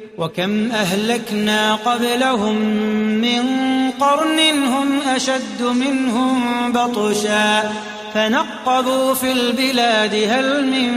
وكم أهلكنا قبلهم من قرن هم أشد منهم بطشا فنقبوا في البلاد هل من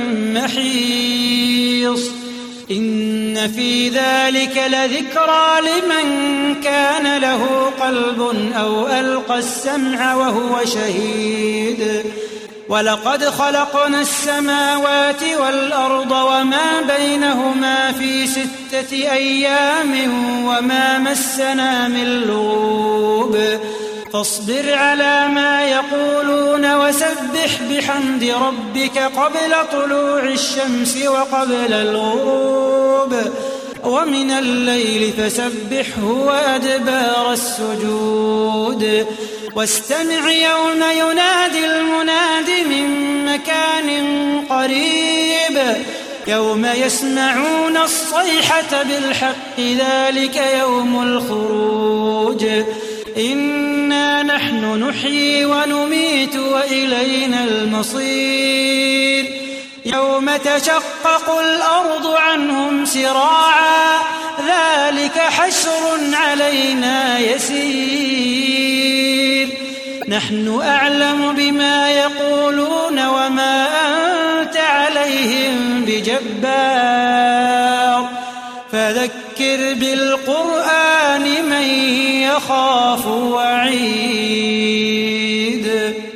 محيص إن في ذلك لذكرى لمن كان له قلب أو ألقى السمع وهو شهيد ولقد خلقنا السماوات والأرض وما بينهما في 6 أيام وما مسنا من لغوب فاصبر على ما يقولون وسبح بحمد ربك قبل طلوع الشمس وقبل الغروب ومن الليل فسبحه وأدبار السجود واستمع يوم ينادي المناد من مكان قريب يوم يسمعون الصيحة بالحق ذلك يوم الخروج إنا نحن نحيي ونميت وإلينا المصير يوم تشقق الأرض عنهم سراعا ذلك حشر علينا يسير نحن أعلم بما يقولون وما أنت عليهم بجبار فذكر بالقرآن من يخاف وعيد